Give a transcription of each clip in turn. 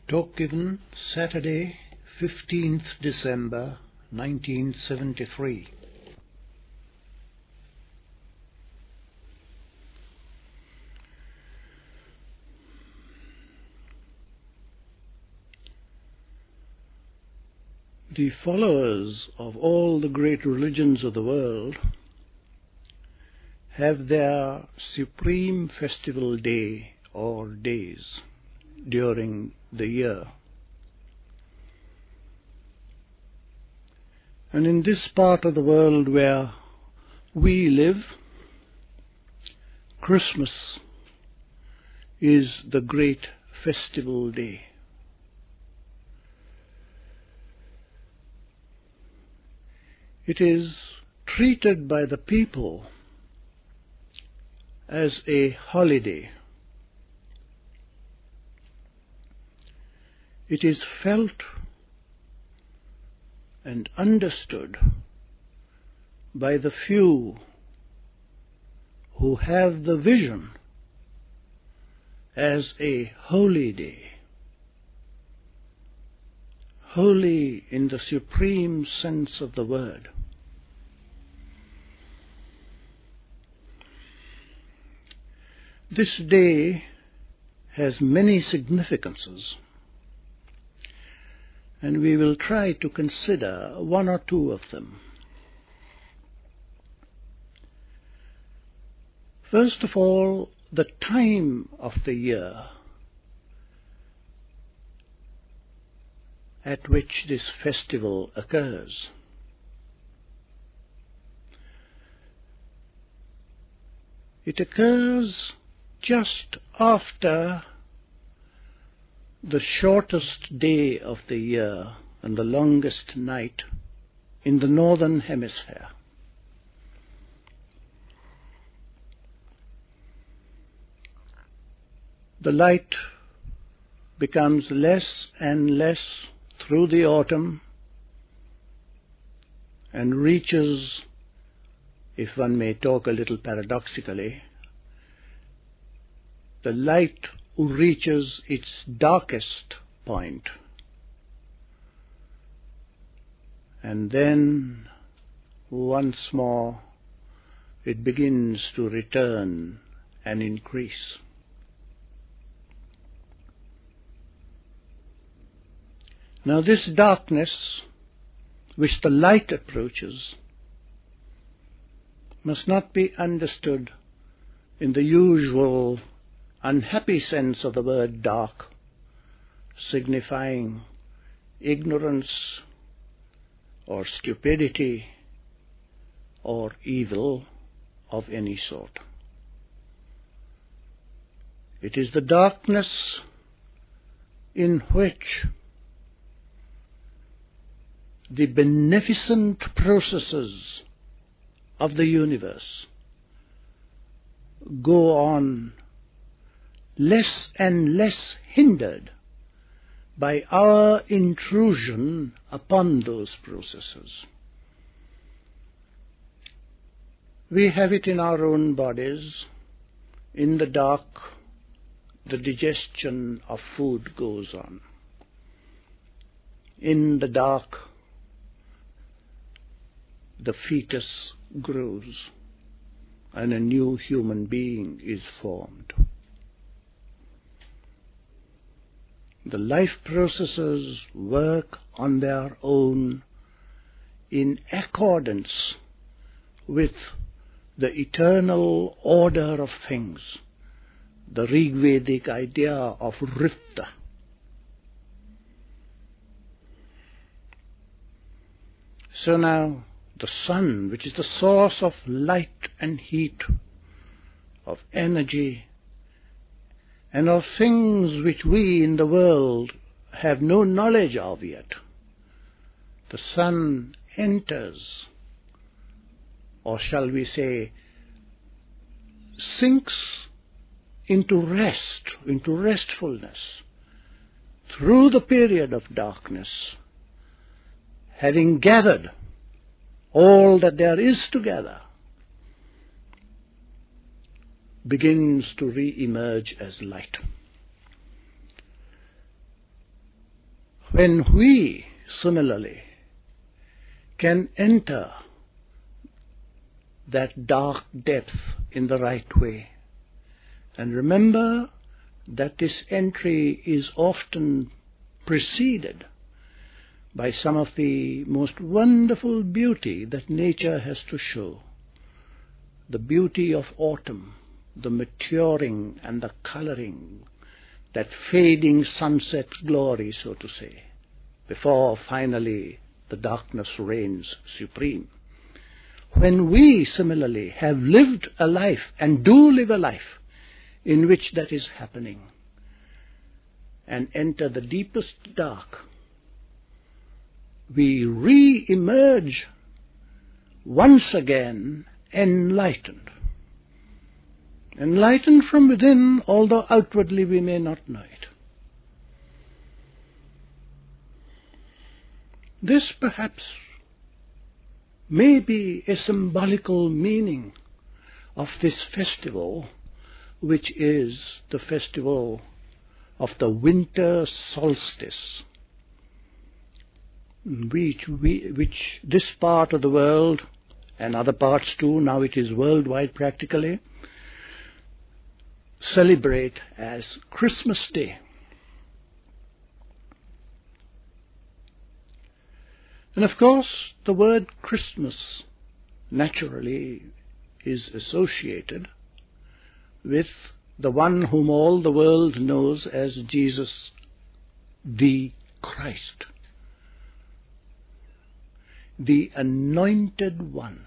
Talk given Saturday, 15th December 1973. The followers of all the great religions of the world have their supreme festival day or days during the year. And in this part of the world where we live, Christmas is the great festival day. It is treated by the people as a holiday. It is felt and understood by the few who have the vision as a holy day. Holy in the supreme sense of the word. This day has many significances, and we will try to consider one or two of them. First of all, the time of the year at which this festival occurs. It occurs just after the shortest day of the year and the longest night in the northern hemisphere. The light becomes less and less through the autumn and reaches, if one may talk a little paradoxically, the light reaches its darkest point, and then once more it begins to return and increase. Now this darkness which the light approaches must not be understood in the usual unhappy sense of the word dark, signifying ignorance or stupidity or evil of any sort. It is the darkness in which the beneficent processes of the universe go on less and less hindered by our intrusion upon those processes. We have it in our own bodies. In the dark, the digestion of food goes on. In the dark, the fetus grows and a new human being is formed. The life processes work on their own in accordance with the eternal order of things, the Rigvedic idea of Ritta. So now, the sun, which is the source of light and heat, of energy, and of things which we in the world have no knowledge of yet, the sun enters, or shall we say, sinks into rest, into restfulness, through the period of darkness, having gathered all that there is to gather, begins to re-emerge as light. When we, similarly, can enter that dark depth in the right way, and remember that this entry is often preceded by some of the most wonderful beauty that nature has to show. The beauty of autumn, the maturing and the coloring, that fading sunset glory, so to say, before finally the darkness reigns supreme. When we similarly have lived a life and do live a life in which that is happening, and enter the deepest dark, we re-emerge once again enlightened. Enlightened from within, although outwardly we may not know it. This perhaps may be a symbolical meaning of this festival, which is the festival of the winter solstice, which this part of the world, and other parts too, now it is worldwide practically, celebrate as Christmas Day. And of course, the word Christmas naturally is associated with the one whom all the world knows as Jesus the Christ, the Anointed One,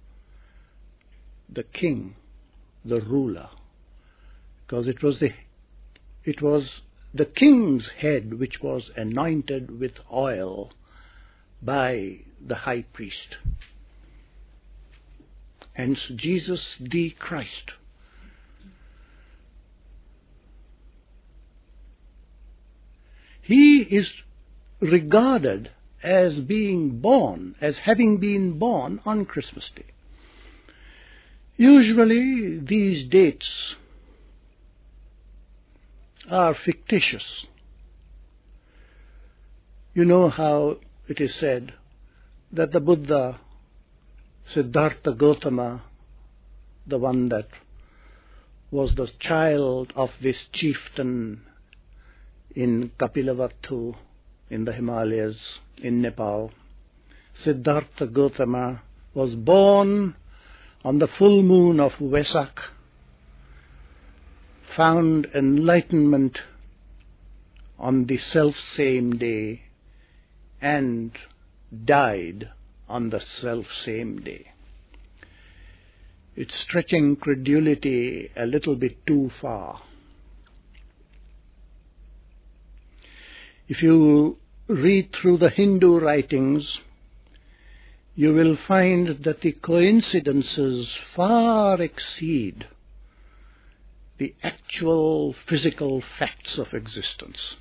the King, the ruler, because it was the King's head which was anointed with oil by the high priest. Hence Jesus the Christ. He is regarded as being born, as having been born on Christmas Day. Usually these dates are fictitious. You know how it is said that the Buddha, Siddhartha Gautama, the one that was the child of this chieftain in Kapilavatthu in the Himalayas, in Nepal, Siddhartha Gautama was born on the full moon of Vesak, found enlightenment on the self-same day, and died on the self-same day. It's stretching credulity a little bit too far. If you read through the Hindu writings, you will find that the coincidences far exceed the actual physical facts of existence.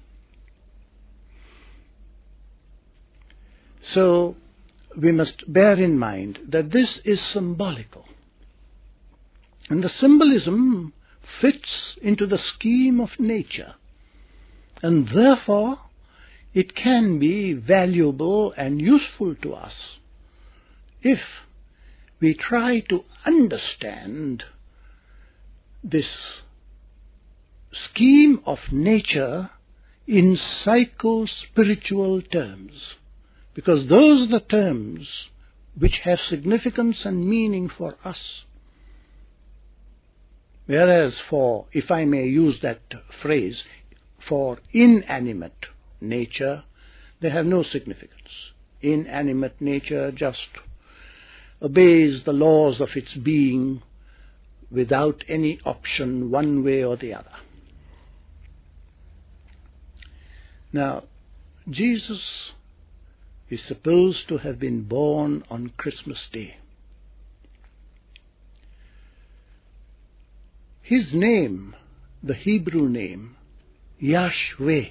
So we must bear in mind that this is symbolical. And the symbolism fits into the scheme of nature. And therefore, it can be valuable and useful to us if we try to understand this scheme of nature in psycho-spiritual terms. Because those are the terms which have significance and meaning for us. Whereas for, if I may use that phrase, for inanimate nature, they have no significance. Inanimate nature just obeys the laws of its being without any option one way or the other. Now, Jesus is supposed to have been born on Christmas Day. His name, the Hebrew name, Yahshua,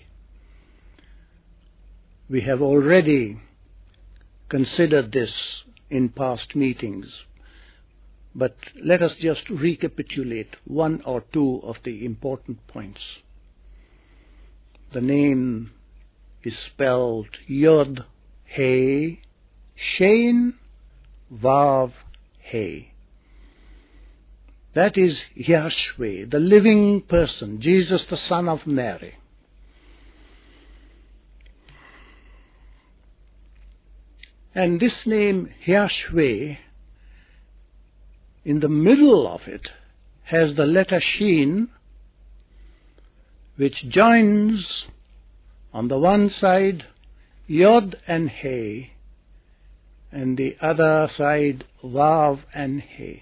we have already considered this in past meetings, but let us just recapitulate one or two of the important points. The name is spelled Yod, He, Shein, Vav, He. That is Yahshua, the living person, Jesus the Son of Mary. And this name Yahshua, in the middle of it, has the letter Shin, which joins on the one side Yod and He, and the other side Vav and He,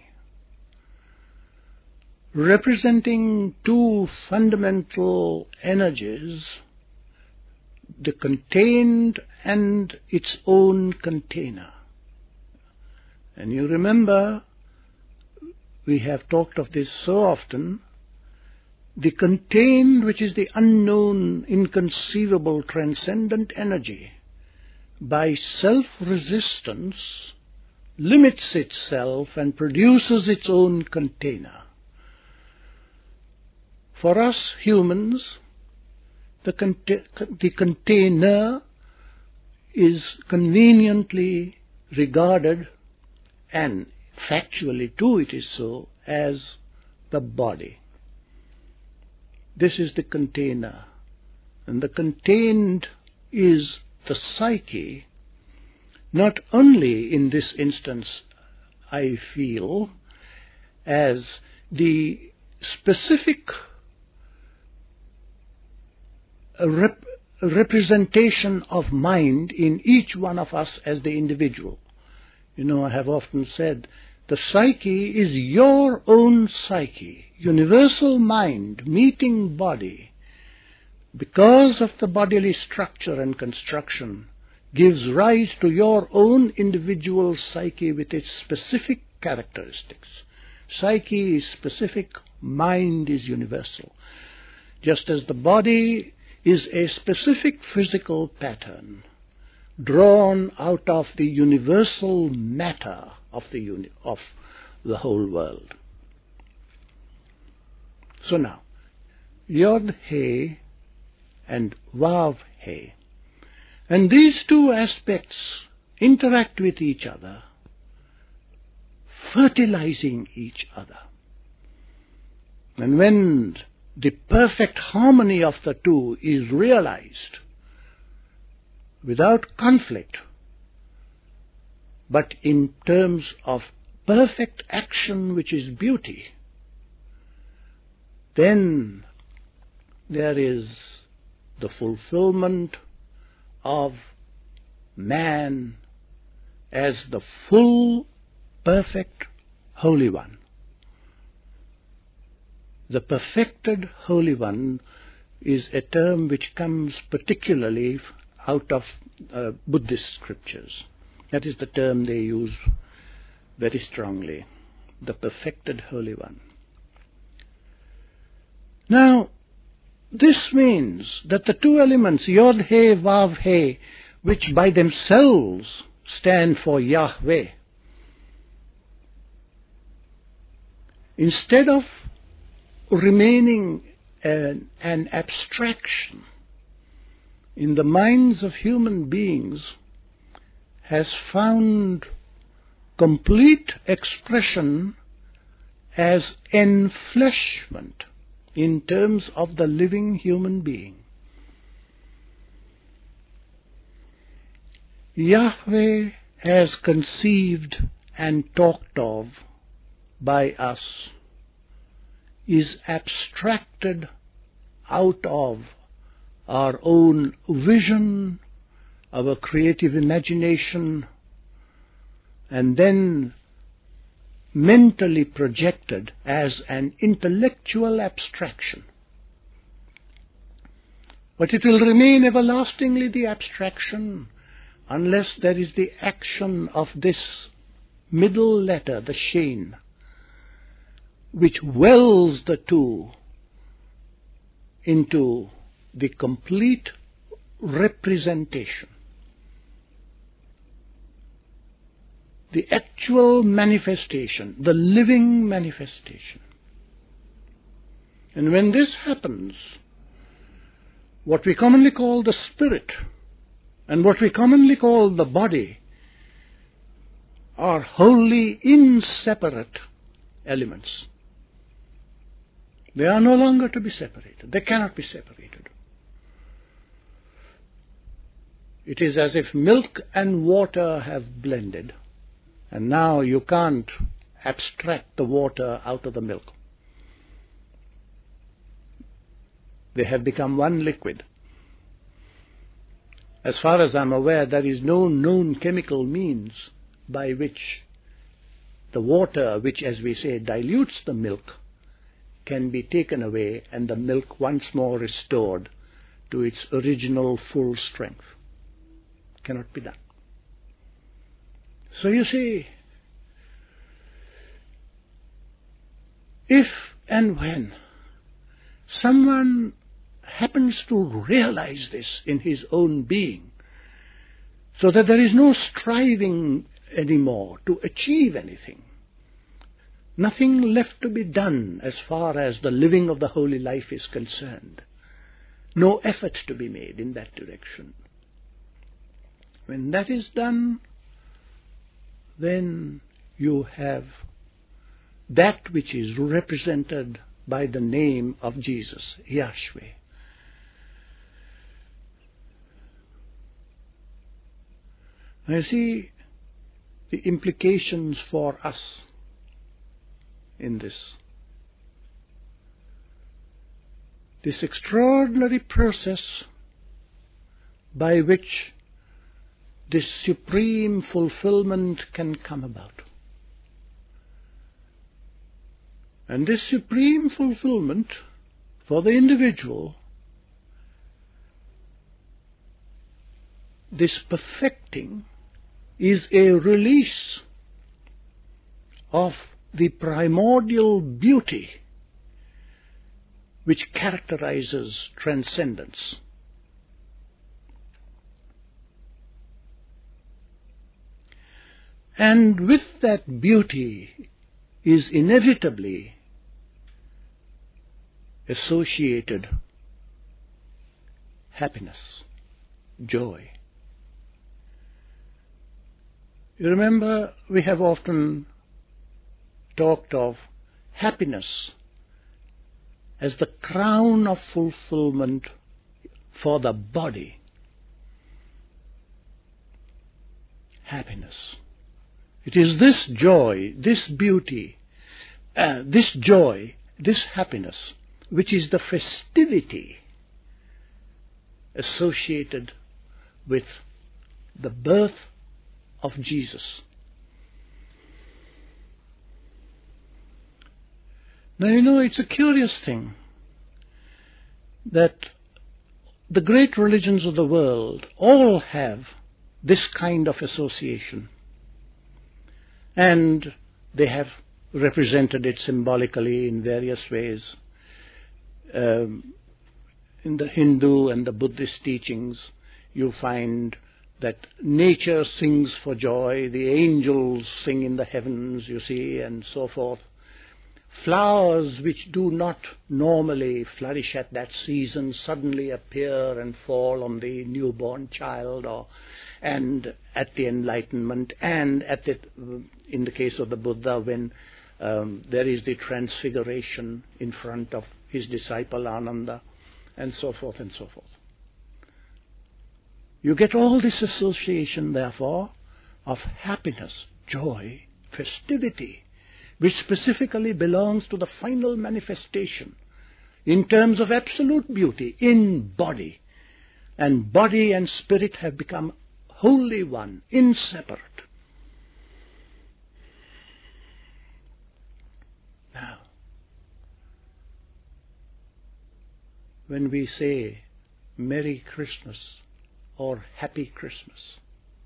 representing two fundamental energies, the contained and its own container. And you remember, we have talked of this so often, the contained, which is the unknown, inconceivable, transcendent energy, by self-resistance, limits itself and produces its own container. For us humans, the container is conveniently regarded, and factually too it is so, as the body. This is the container, and the contained is the psyche, not only in this instance, I feel, as the specific representation of mind in each one of us as the individual. You know, I have often said, the psyche is your own psyche, universal mind meeting body, because of the bodily structure and construction, gives rise to your own individual psyche with its specific characteristics. Psyche is specific, mind is universal. Just as the body is a specific physical pattern drawn out of the universal matter of the whole world. So now, Yod He and Vav He, and these two aspects interact with each other, fertilizing each other. And when the perfect harmony of the two is realized without conflict, but in terms of perfect action, which is beauty, then there is the fulfillment of man as the full, perfect Holy One. The perfected Holy One is a term which comes particularly out of Buddhist scriptures. That is the term they use very strongly, the perfected Holy One. Now, this means that the two elements, Yod He, Vav He, which by themselves stand for Yahweh, instead of remaining an abstraction in the minds of human beings, has found complete expression as enfleshment in terms of the living human being. Yahweh has conceived and talked of by us is abstracted out of our own vision, our creative imagination, and then mentally projected as an intellectual abstraction. But it will remain everlastingly the abstraction unless there is the action of this middle letter, the Shin, which wells the two into the complete representation, the actual manifestation, the living manifestation. And when this happens, what we commonly call the spirit and what we commonly call the body are wholly inseparate elements. They are no longer to be separated. They cannot be separated. It is as if milk and water have blended, and now you can't abstract the water out of the milk. They have become one liquid. As far as I'm aware, there is no known chemical means by which the water, which, as we say, dilutes the milk, can be taken away and the milk once more restored to its original full strength. Cannot be done. So you see, if and when someone happens to realize this in his own being, so that there is no striving anymore to achieve anything, nothing left to be done as far as the living of the holy life is concerned, no effort to be made in that direction. When that is done, then you have that which is represented by the name of Jesus, Yahshua. Now you see the implications for us in this. This extraordinary process by which this supreme fulfillment can come about. And this supreme fulfillment for the individual, this perfecting, is a release of the primordial beauty which characterizes transcendence. And with that beauty is inevitably associated happiness, joy. You remember, we have often talked of happiness as the crown of fulfillment for the body. Happiness. It is this joy, this beauty, this joy, this happiness, which is the festivity associated with the birth of Jesus. Now you know, it's a curious thing that the great religions of the world all have this kind of association. And they have represented it symbolically in various ways. In the Hindu and the Buddhist teachings, you find that nature sings for joy, the angels sing in the heavens, you see, and so forth. Flowers which do not normally flourish at that season suddenly appear and fall on the newborn child, and at the enlightenment, and in the case of the Buddha, when there is the transfiguration in front of his disciple Ananda, and so forth and so forth. You get all this association, therefore, of happiness, joy, festivity, which specifically belongs to the final manifestation in terms of absolute beauty in body. And body and spirit have become wholly one, inseparate. Now, when we say Merry Christmas or Happy Christmas,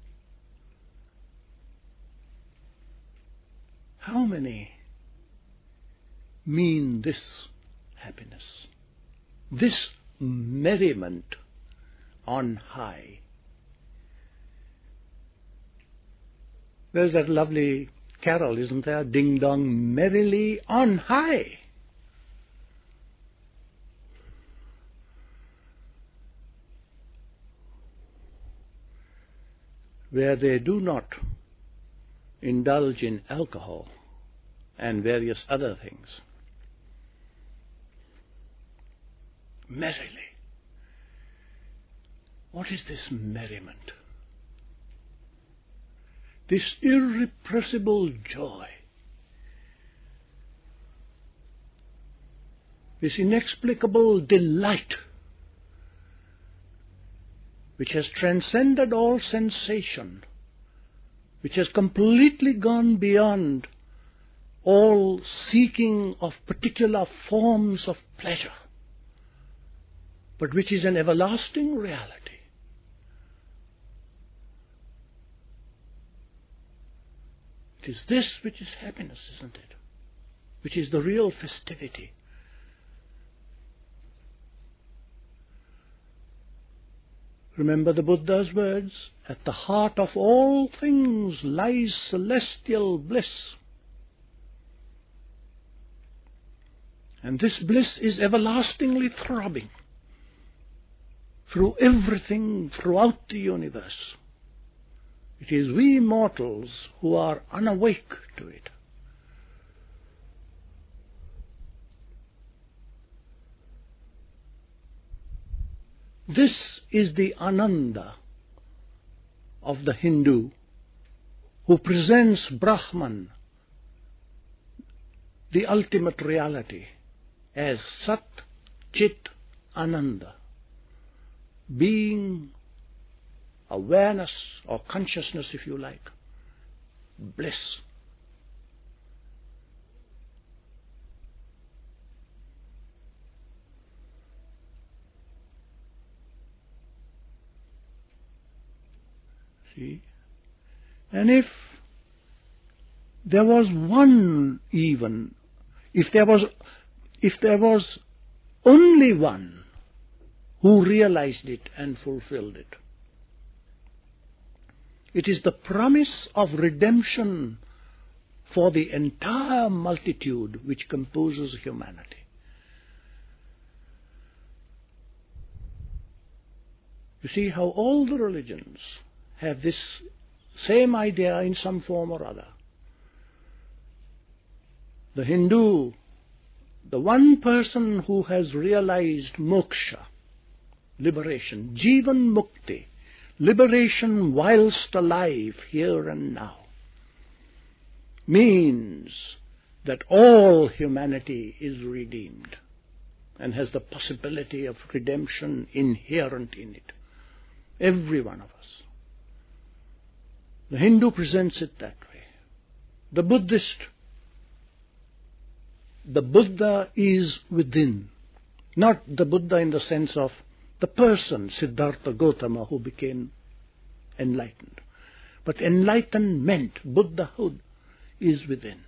how many mean this happiness, this merriment on high? There's that lovely carol, isn't there? Ding dong merrily on high. where they do not indulge in alcohol and various other things. Merrily. What is this merriment? This irrepressible joy, this inexplicable delight, which has transcended all sensation, which has completely gone beyond all seeking of particular forms of pleasure, but which is an everlasting reality. It is this which is happiness, isn't it? Which is the real festivity. Remember the Buddha's words, at the heart of all things lies celestial bliss. And this bliss is everlastingly throbbing through everything throughout the universe. It is we mortals who are unawake to it. This is the Ananda of the Hindu, who presents Brahman, the ultimate reality, as Sat Chit Ananda, being, awareness or consciousness, if you like, bliss. See? And if there was one even, if there was only one who realized it and fulfilled it, it is the promise of redemption for the entire multitude which composes humanity. You see how all the religions have this same idea in some form or other. The Hindu, the one person who has realized moksha, liberation, Jivan Mukti, liberation whilst alive, here and now, means that all humanity is redeemed and has the possibility of redemption inherent in it. Every one of us. The Hindu presents it that way. The Buddhist, the Buddha is within. Not the Buddha in the sense of the person, Siddhartha Gautama, who became enlightened. But enlightenment, Buddhahood, is within.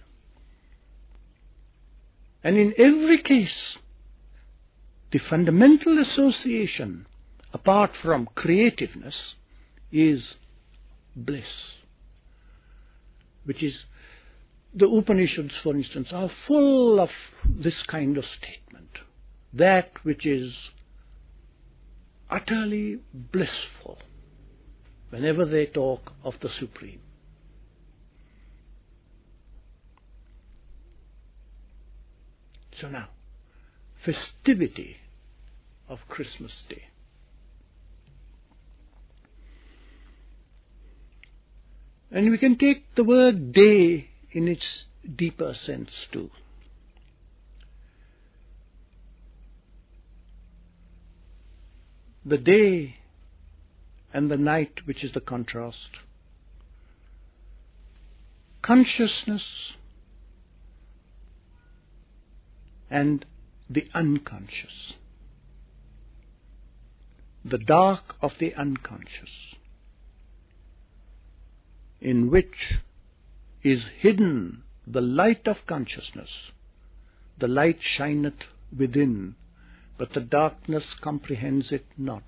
And in every case, the fundamental association, apart from creativeness, is bliss. Which is, the Upanishads, for instance, are full of this kind of statement. That which is utterly blissful, whenever they talk of the Supreme. So now, festivity of Christmas Day. And we can take the word day in its deeper sense too. The day and the night, which is the contrast. Consciousness and the unconscious. The dark of the unconscious, in which is hidden the light of consciousness. The light shineth within, but the darkness comprehends it not.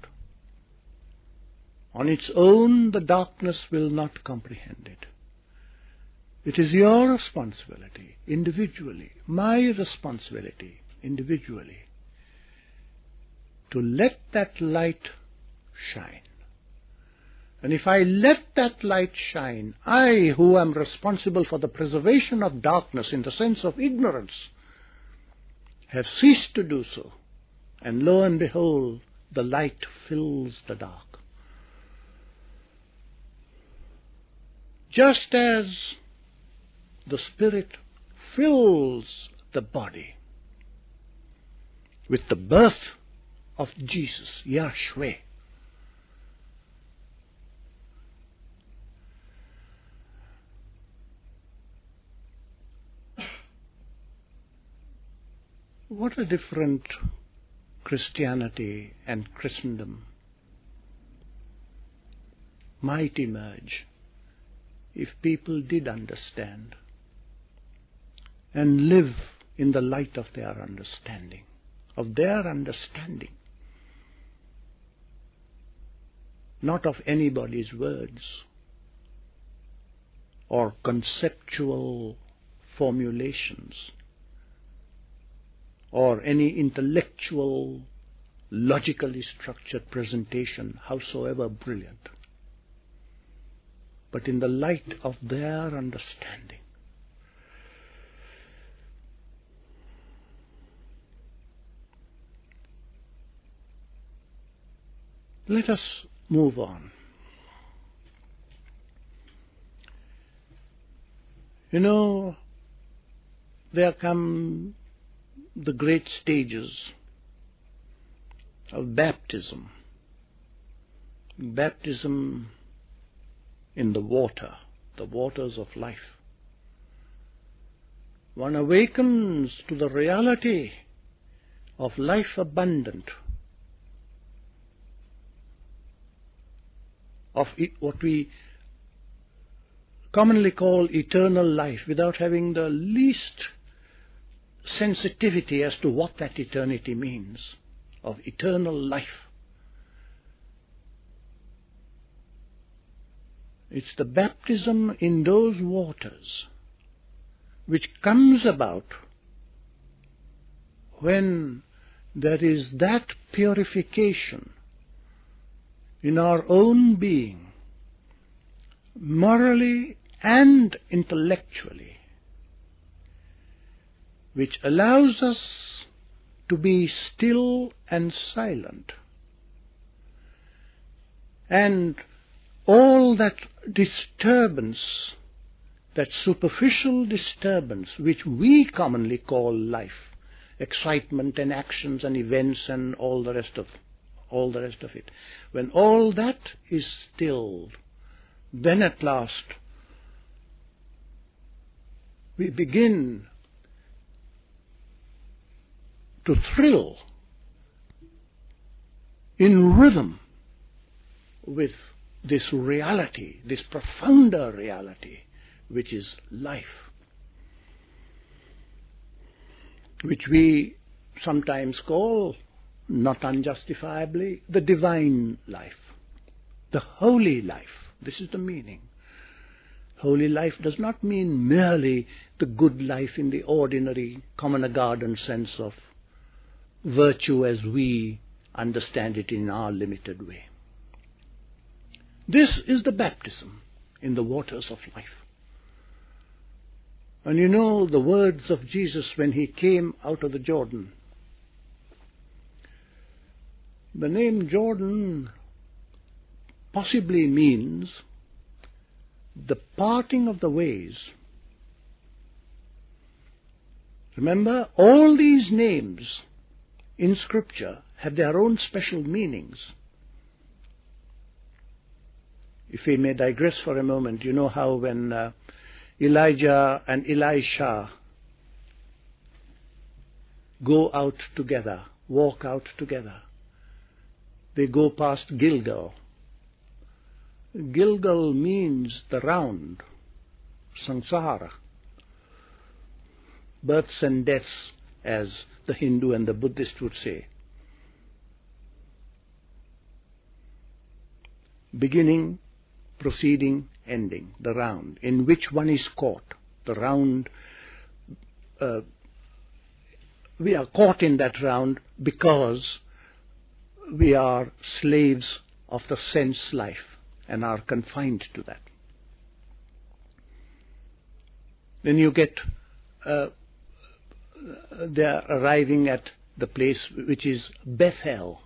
On its own, the darkness will not comprehend it. It is your responsibility, individually, my responsibility, individually, to let that light shine. And if I let that light shine, I, who am responsible for the preservation of darkness in the sense of ignorance, have ceased to do so. And lo and behold, the light fills the dark. Just as the Spirit fills the body with the birth of Jesus, Yahshua, what a different Christianity and Christendom might emerge if people did understand and live in the light of their understanding, not of anybody's words or conceptual formulations or any intellectual, logically structured presentation, howsoever brilliant, but in the light of their understanding. Let us move on. There come the great stages of baptism. Baptism in the waters of life. One awakens to the reality of life abundant, of what we commonly call eternal life, without having the least sensitivity as to what that eternity means, of eternal life. It's the baptism in those waters which comes about when there is that purification in our own being, morally and intellectually, which allows us to be still and silent, and all that disturbance, that superficial disturbance which we commonly call life, excitement and actions and events and all the rest of it, when all that is stilled, then at last we begin to thrill in rhythm with this reality, this profounder reality, which is life, which we sometimes call, not unjustifiably, the divine life, the holy life. This is the meaning. Holy life does not mean merely the good life in the ordinary, common garden sense of virtue as we understand it in our limited way. This is the baptism in the waters of life. And the words of Jesus when he came out of the Jordan. The name Jordan possibly means the parting of the ways. Remember, all these names in Scripture have their own special meanings. If we may digress for a moment, you know how when Elijah and Elisha go out together, walk out together, they go past Gilgal. Gilgal means the round, samsara, births and deaths, as the Hindu and the Buddhist would say. Beginning, proceeding, ending, the round, in which one is caught. The round, we are caught in that round because we are slaves of the sense life. and are confined to that. Then you get, they are arriving at the place which is Bethel.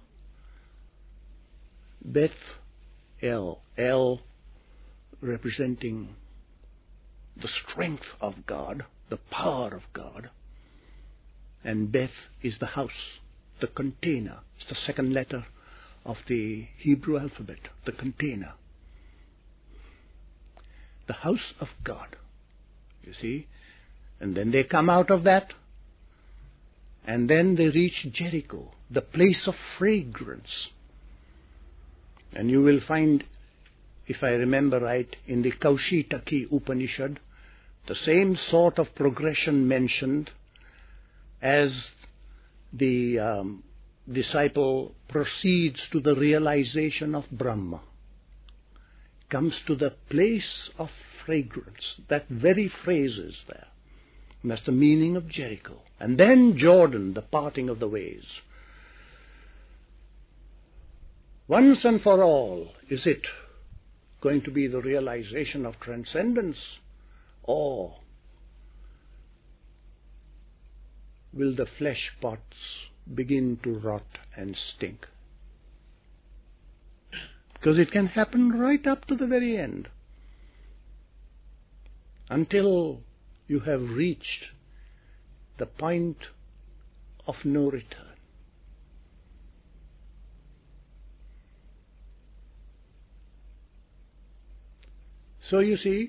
Bethel, El representing the strength of God, the power of God, and Beth is the house, the container. It's the second letter of the Hebrew alphabet, the container. The house of God, you see. And then they come out of that, and then they reach Jericho, the place of fragrance. And you will find, if I remember right, in the Kaushitaki Upanishad, the same sort of progression mentioned as the disciple proceeds to the realization of Brahma. Comes to the place of fragrance. That very phrase is there. And that's the meaning of Jericho. And then Jordan, the parting of the ways. Once and for all, is it going to be the realization of transcendence, or will the flesh pots begin to rot and stink? Because it can happen right up to the very end, until you have reached the point of no return. So you see,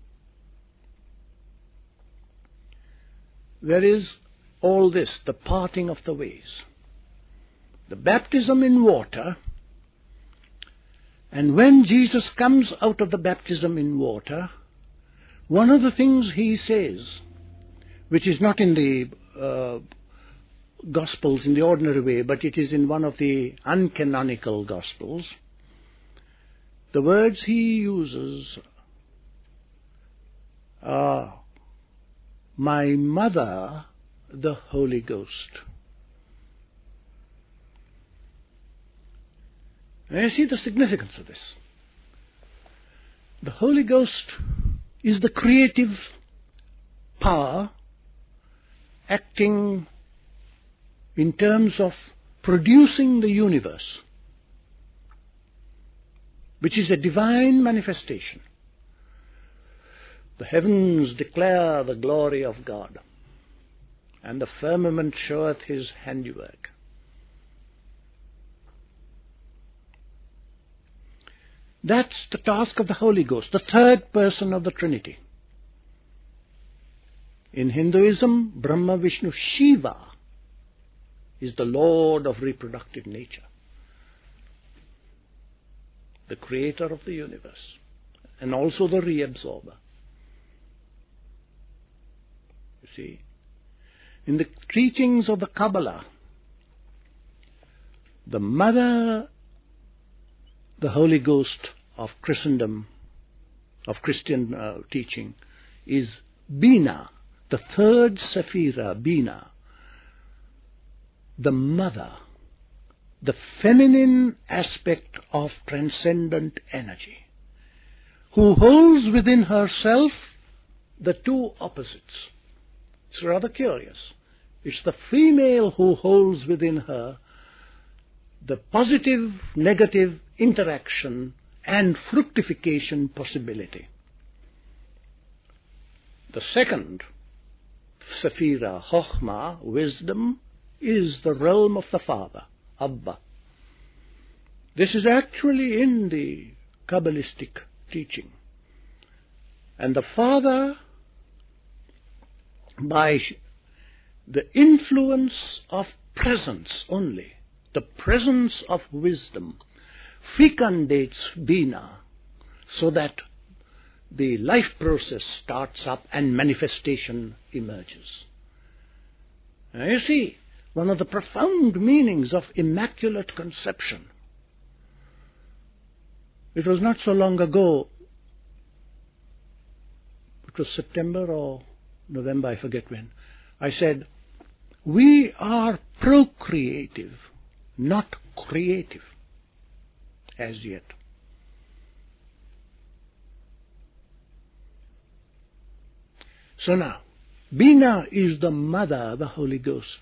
there is all this, the parting of the ways, the baptism in water, and when Jesus comes out of the baptism in water, one of the things he says, which is not in the Gospels in the ordinary way, but it is in one of the uncanonical Gospels, the words he uses are, my mother, the Holy Ghost. And you see the significance of this. The Holy Ghost is the creative power acting in terms of producing the universe, which is a divine manifestation. The heavens declare the glory of God, and the firmament showeth his handiwork. That's the task of the Holy Ghost, the third person of the Trinity. In Hinduism, Brahma, Vishnu, Shiva is the Lord of reproductive nature, the creator of the universe, and also the reabsorber. You see, in the teachings of the Kabbalah, the mother, the Holy Ghost of Christendom, of Christian teaching, is Bina, the third Sephira, Bina, the mother, the feminine aspect of transcendent energy, who holds within herself the two opposites. It's rather curious. It's the female who holds within her the positive, negative interaction and fructification possibility. The second, Sephira, Chokhmah, wisdom, is the realm of the Father, Abba. This is actually in the Kabbalistic teaching. And the Father, by the influence of presence only, the presence of wisdom, fecundates Bina so that the life process starts up and manifestation emerges. Now you see, one of the profound meanings of Immaculate Conception. It was not so long ago, it was September or November, I forget when, I said, we are procreative, not creative, as yet. So now, Bina is the mother, the Holy Ghost.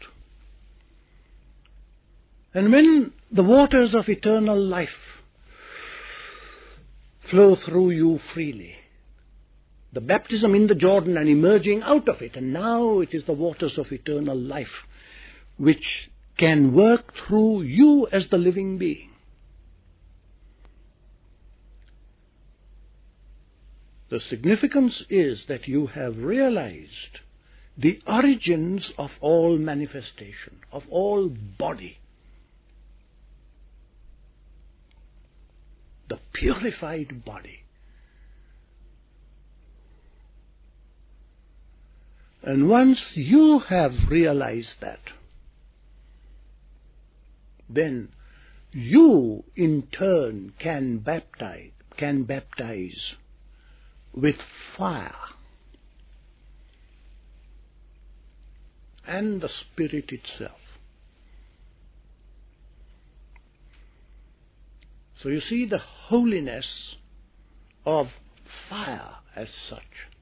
And when the waters of eternal life flow through you freely, the baptism in the Jordan and emerging out of it, and now it is the waters of eternal life which can work through you as the living being. The significance is that you have realized the origins of all manifestation, of all body. The purified body. And once you have realized that, then you in turn can baptize with fire and the Spirit itself. So you see the holiness of fire as such.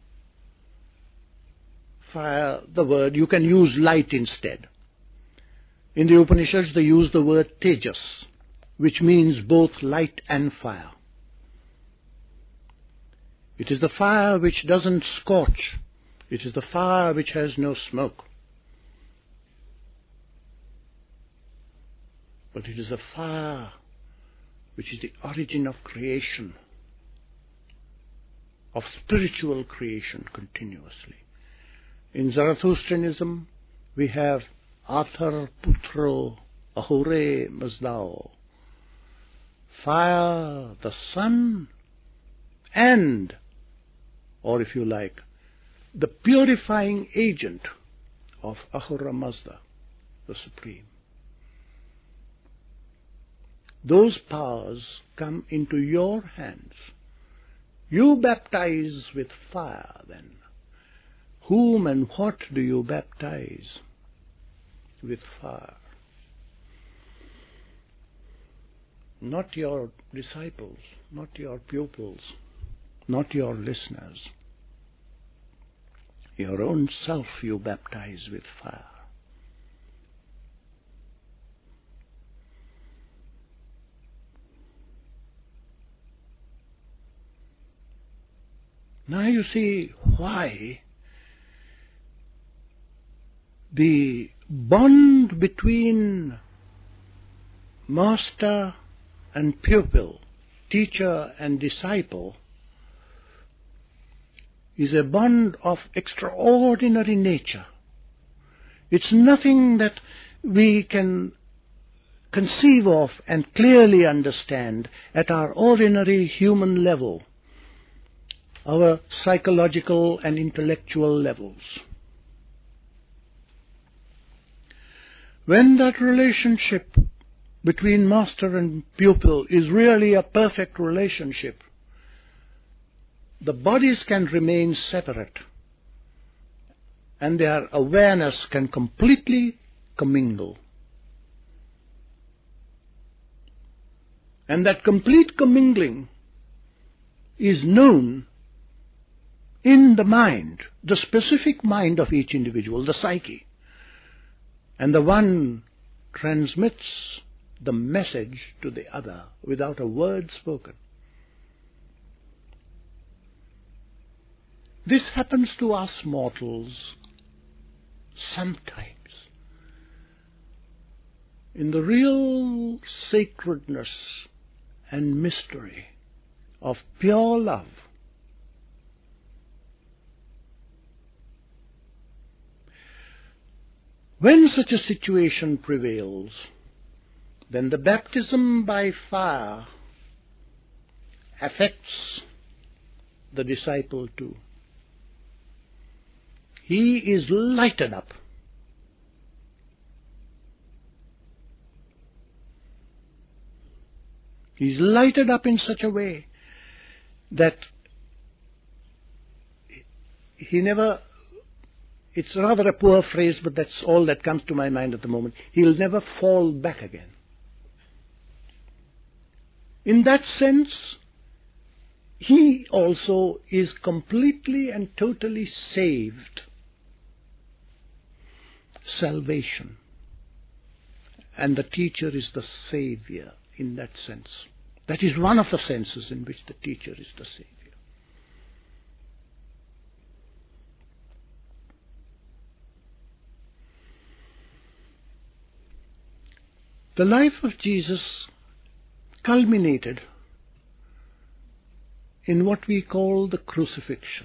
Fire, the word, you can use light instead. In the Upanishads they use the word tejas, which means both light and fire. It is the fire which doesn't scorch. It is the fire which has no smoke. But it is a fire which is the origin of creation, of spiritual creation continuously. In Zarathustrianism, we have Athar Putro Ahore Mazdao, fire, the sun, and, or if you like, the purifying agent of Ahura Mazda, the Supreme. Those powers come into your hands. You baptize with fire then. Whom and what do you baptize? With fire. Not your disciples, not your pupils, not your listeners. Your own self you baptize with fire. Now you see why the bond between master and pupil, teacher and disciple, is a bond of extraordinary nature. It's nothing that we can conceive of and clearly understand at our ordinary human level, our psychological and intellectual levels. When that relationship between master and pupil is really a perfect relationship, the bodies can remain separate and their awareness can completely commingle. And that complete commingling is known in the mind, the specific mind of each individual, the psyche. And the one transmits the message to the other without a word spoken. This happens to us mortals sometimes. In the real sacredness and mystery of pure love, when such a situation prevails, then the baptism by fire affects the disciple too. He is lighted up. He is lighted up in such a way that he never, it's rather a poor phrase, but that's all that comes to my mind at the moment, he'll never fall back again. In that sense, he also is completely and totally saved. Salvation. And the teacher is the Savior in that sense. That is one of the senses in which the teacher is the Savior. The life of Jesus culminated in what we call the crucifixion.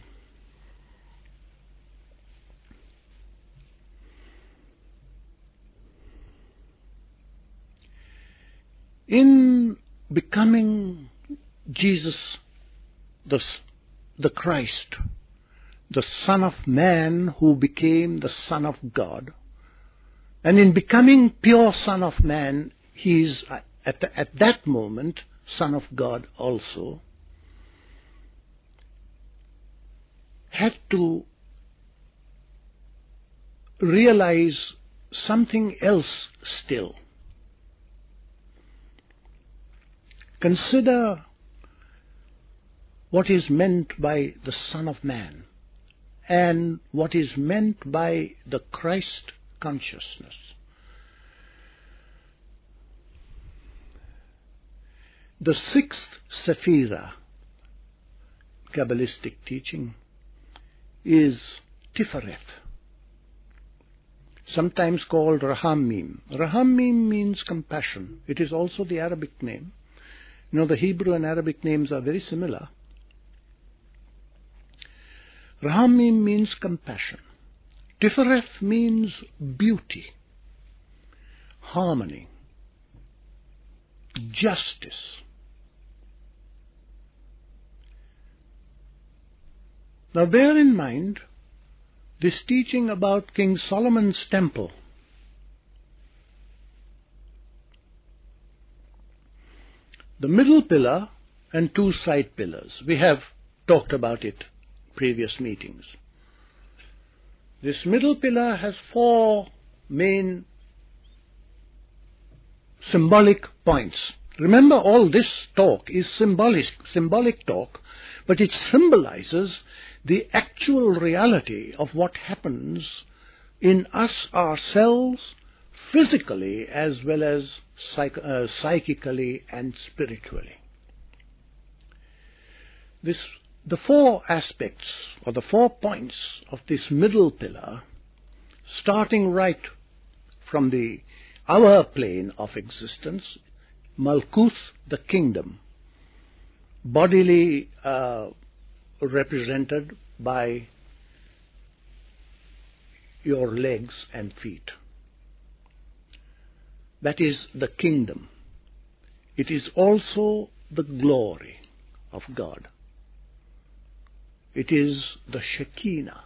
In becoming Jesus, the Christ, the Son of Man who became the Son of God, and in becoming pure Son of Man, he is at that moment Son of God also, had to realize something else still. Consider what is meant by the Son of Man and what is meant by the Christ consciousness. The sixth Sephira, Kabbalistic teaching, is Tiferet, sometimes called Rahamim. Rahamim means compassion. It is also the Arabic name. You know, the Hebrew and Arabic names are very similar. Rahamim means compassion. Tiferet means beauty, harmony, justice. Now bear in mind this teaching about King Solomon's temple. The middle pillar and two side pillars. We have talked about it in previous meetings. This middle pillar has four main symbolic points. Remember, all this talk is symbolic talk, but it symbolizes the actual reality of what happens in us ourselves, physically as well as psychically and spiritually. The four aspects or the 4 points of this middle pillar, starting right from our plane of existence, Malkuth, the kingdom, bodily represented by your legs and feet. That is the kingdom. It is also the glory of God. It is the Shekinah.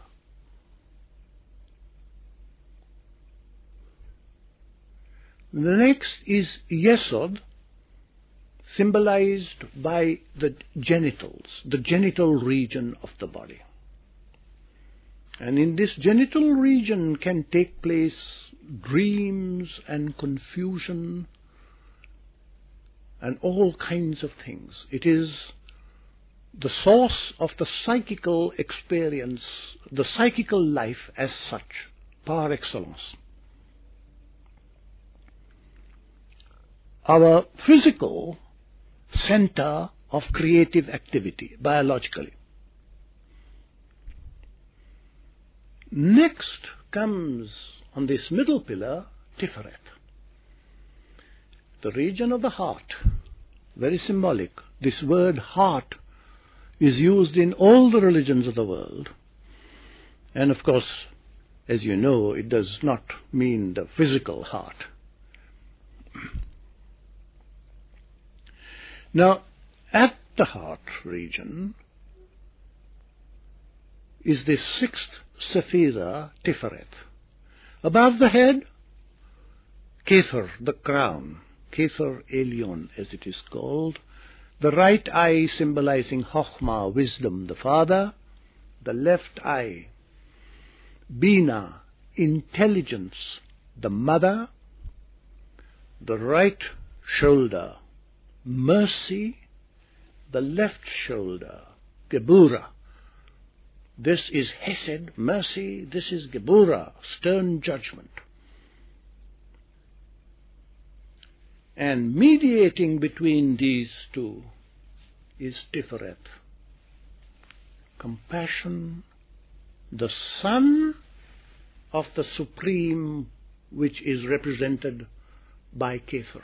The next is Yesod, symbolized by the genitals, the genital region of the body. And in this genital region can take place dreams and confusion and all kinds of things. It is the source of the psychical experience, the psychical life as such, par excellence. Our physical center of creative activity, biologically. Next comes, on this middle pillar, Tiferet, the region of the heart, very symbolic. This word heart is used in all the religions of the world. And of course, as you know, it does not mean the physical heart. Now, at the heart region is this sixth Sephira, Tiferet. Above the head, Kether, the crown, Kether Elyon as it is called, the right eye symbolizing Chokhmah, wisdom, the father, the left eye, Bina, intelligence, the mother, the right shoulder, mercy, the left shoulder, Geburah. This is Hesed, mercy. This is Geburah, stern judgment. And mediating between these two is Tiferet, compassion, the Son of the Supreme, which is represented by Kefer.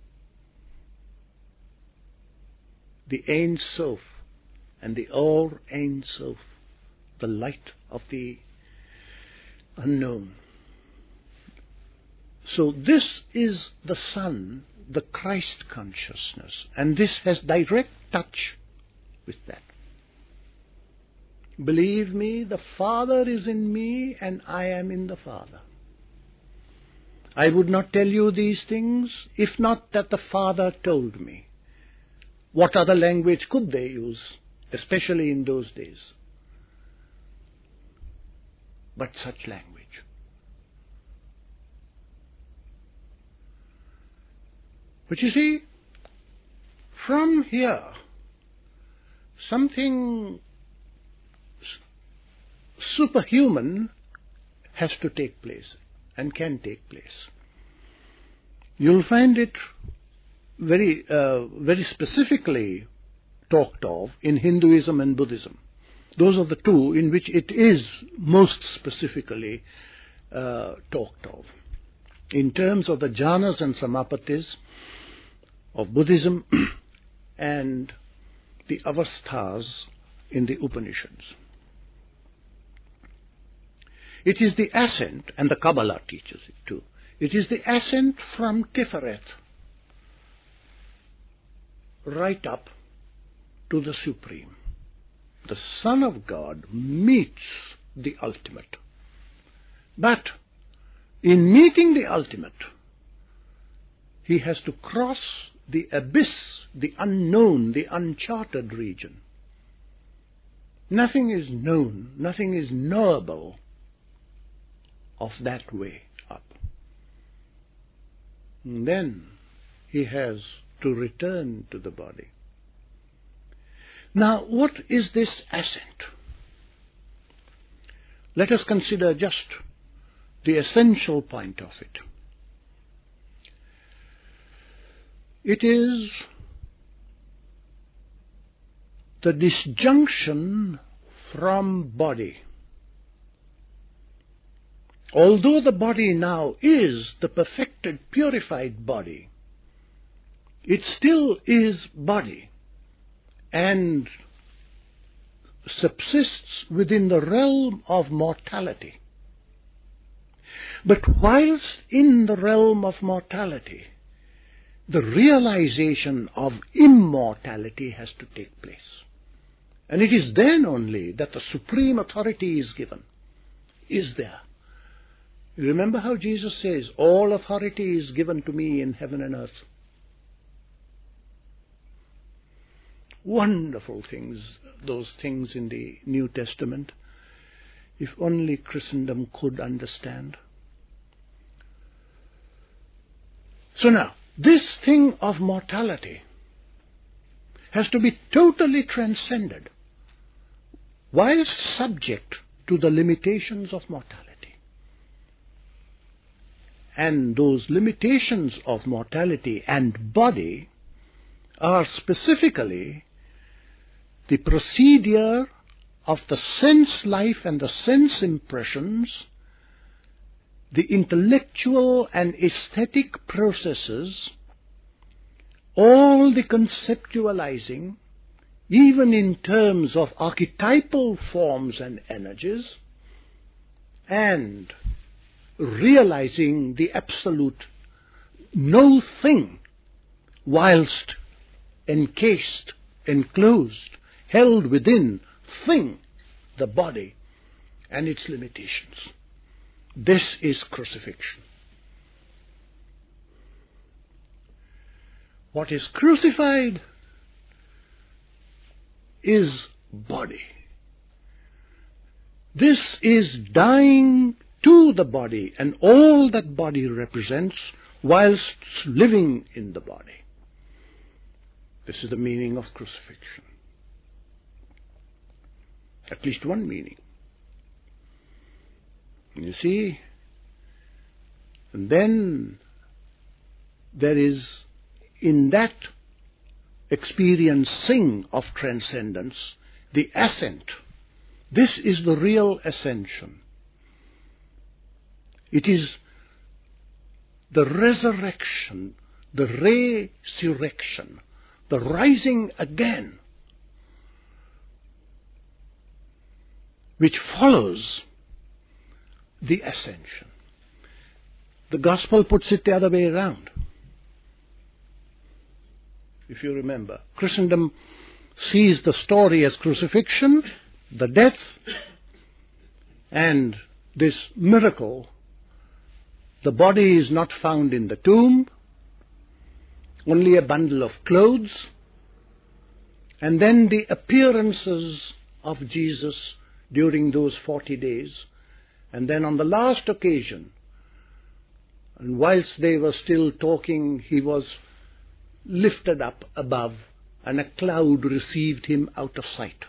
The Ein Sof and the Or Ein Sof, the light of the unknown. So this is the Son, the Christ consciousness, and this has direct touch with that. Believe me, the Father is in me and I am in the Father. I would not tell you these things if not that the Father told me. What other language could they use, especially in those days, but such language? But you see, from here, something superhuman has to take place and can take place. You'll find it very specifically talked of in Hinduism and Buddhism. Those are the two in which it is most specifically talked of. In terms of the jhanas and samapatis of Buddhism and the avasthas in the Upanishads. It is the ascent, and the Kabbalah teaches it too, it is the ascent from Tiferet right up to the Supreme. The Son of God meets the ultimate. But in meeting the ultimate, he has to cross the abyss, the unknown, the uncharted region. Nothing is known, nothing is knowable of that way up. And then he has to return to the body. Now, what is this ascent? Let us consider just the essential point of it. It is the disjunction from body. Although the body now is the perfected, purified body, it still is body and subsists within the realm of mortality. But whilst in the realm of mortality, the realization of immortality has to take place. And it is then only that the supreme authority is given, is there. You remember how Jesus says, all authority is given to me in heaven and earth. Wonderful things, those things in the New Testament, if only Christendom could understand. So now, this thing of mortality has to be totally transcended, whilst subject to the limitations of mortality. And those limitations of mortality and body are specifically the procedure of the sense life and the sense impressions, the intellectual and aesthetic processes, all the conceptualizing, even in terms of archetypal forms and energies, and realizing the absolute no thing whilst encased, enclosed, held within thing, the body and its limitations. This is crucifixion. What is crucified is body. This is dying to the body and all that body represents whilst living in the body. This is the meaning of crucifixion. At least one meaning. You see, and then there is, in that experiencing of transcendence, the ascent. This is the real ascension. It is the resurrection, the resurrection, the rising again, which follows the ascension. The gospel puts it the other way around. If you remember, Christendom sees the story as crucifixion, the death, and this miracle. The body is not found in the tomb, only a bundle of clothes, and then the appearances of Jesus during those 40 days. And then on the last occasion, and whilst they were still talking, he was lifted up above, and a cloud received him out of sight.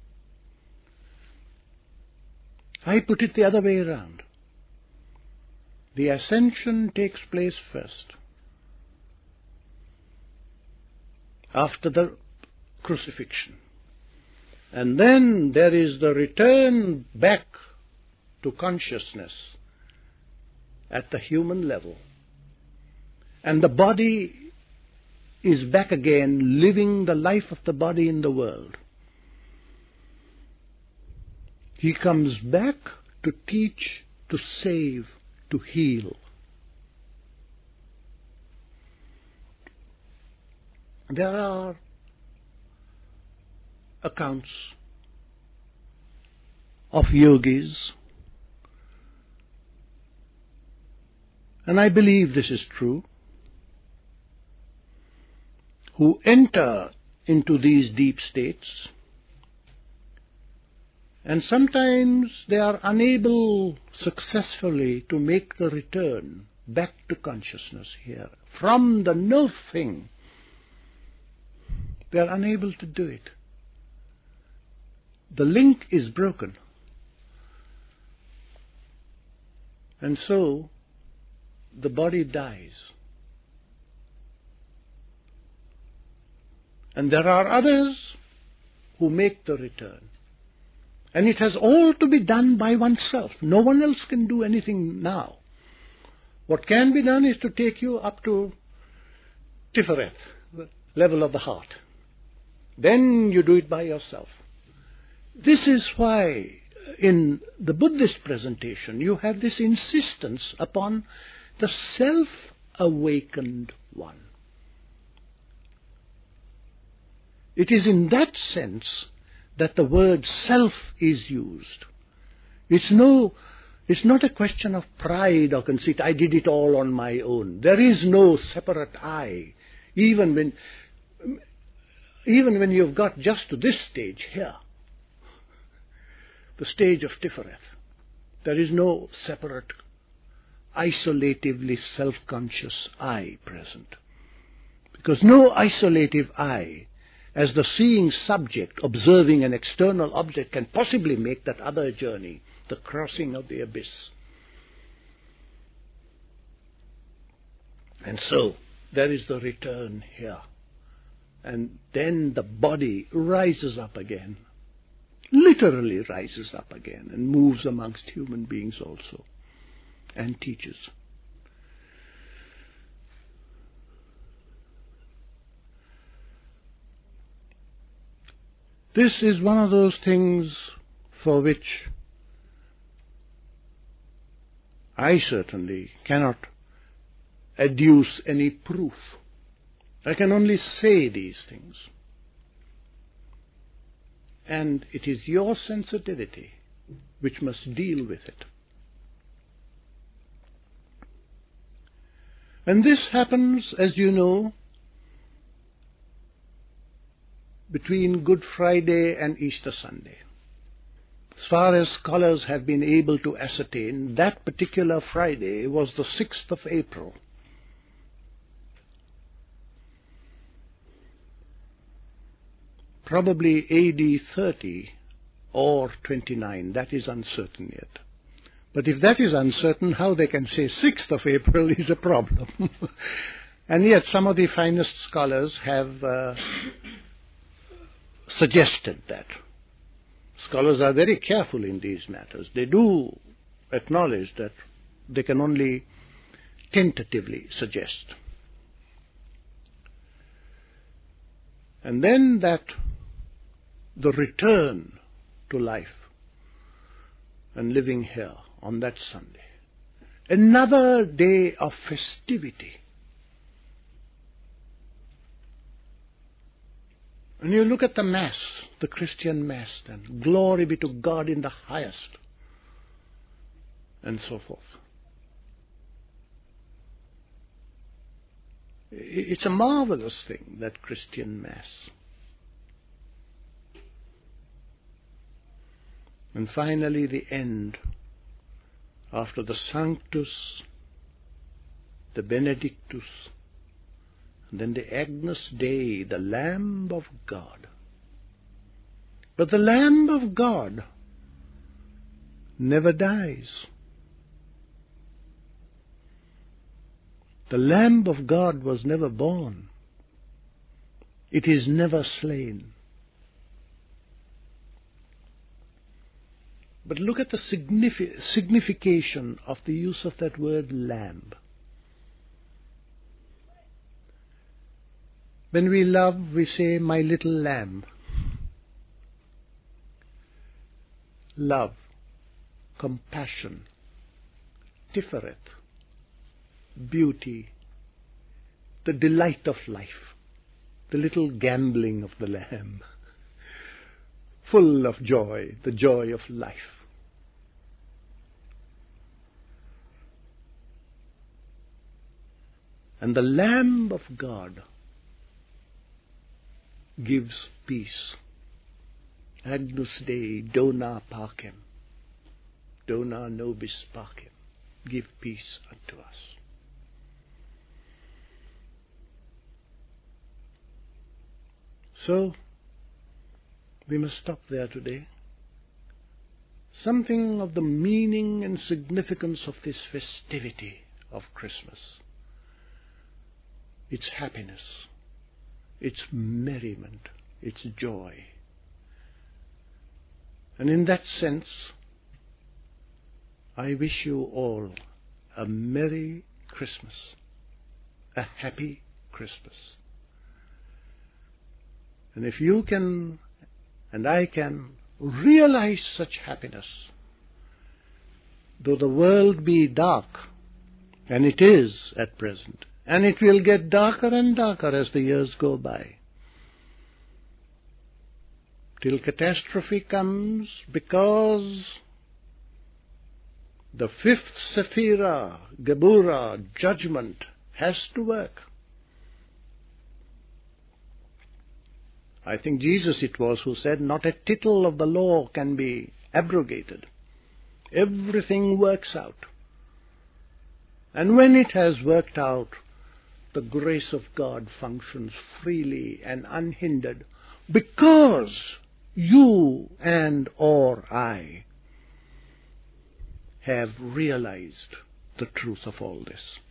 I put it the other way around. The ascension takes place first, after the crucifixion. And then there is the return back to consciousness at the human level. And the body is back again, living the life of the body in the world. He comes back to teach, to save, to heal. There are accounts of yogis, and I believe this is true, who enter into these deep states, and sometimes they are unable successfully to make the return back to consciousness here. From the nothing, they are unable to do it. The link is broken. And so, the body dies. And there are others who make the return. And it has all to be done by oneself. No one else can do anything now. What can be done is to take you up to Tiferet, the level of the heart. Then you do it by yourself. This is why in the Buddhist presentation you have this insistence upon the self-awakened one. It is in that sense that the word self is used. It's not a question of pride or conceit. I did it all on my own. There is no separate I. Even when you've got just to this stage here, the stage of Tiferet, there is no separate, isolatively self-conscious I present. Because no isolative I, as the seeing subject observing an external object, can possibly make that other journey, the crossing of the abyss. And so, there is the return here. And then the body rises up again, literally rises up again, and moves amongst human beings also, and teaches. This is one of those things for which I certainly cannot adduce any proof. I can only say these things. And it is your sensitivity which must deal with it. And this happens, as you know, between Good Friday and Easter Sunday. As far as scholars have been able to ascertain, that particular Friday was the 6th of April. probably AD 30 or 29. That is uncertain yet. But if that is uncertain, how they can say 6th of April is a problem. And yet some of the finest scholars have suggested that. Scholars are very careful in these matters. They do acknowledge that they can only tentatively suggest. And then that the return to life and living here on that Sunday, another day of festivity. And you look at the Mass, the Christian Mass, then glory be to God in the highest, and so forth. It's a marvelous thing, that Christian Mass. And finally the end, after the Sanctus, the Benedictus, and then the Agnus Dei, the Lamb of God. But the Lamb of God never dies. The Lamb of God was never born. It is never slain. But look at the signification of the use of that word lamb. When we love, we say, my little lamb. Love, compassion, Tiferet, beauty, the delight of life, the little gambling of the lamb, full of joy, the joy of life. And the Lamb of God gives peace. Agnus Dei, dona pacem, dona nobis pacem, give peace unto us. So, we must stop there today. Something of the meaning and significance of this festivity of Christmas. Its happiness, its merriment, its joy. And in that sense, I wish you all a Merry Christmas, a Happy Christmas. And if you can, and I can, realize such happiness, though the world be dark, and it is at present, and it will get darker and darker as the years go by, till catastrophe comes, because the fifth Sephirah, Geburah, judgment, has to work. I think Jesus it was who said, not a tittle of the law can be abrogated. Everything works out. And when it has worked out, the grace of God functions freely and unhindered, because you and or I have realized the truth of all this.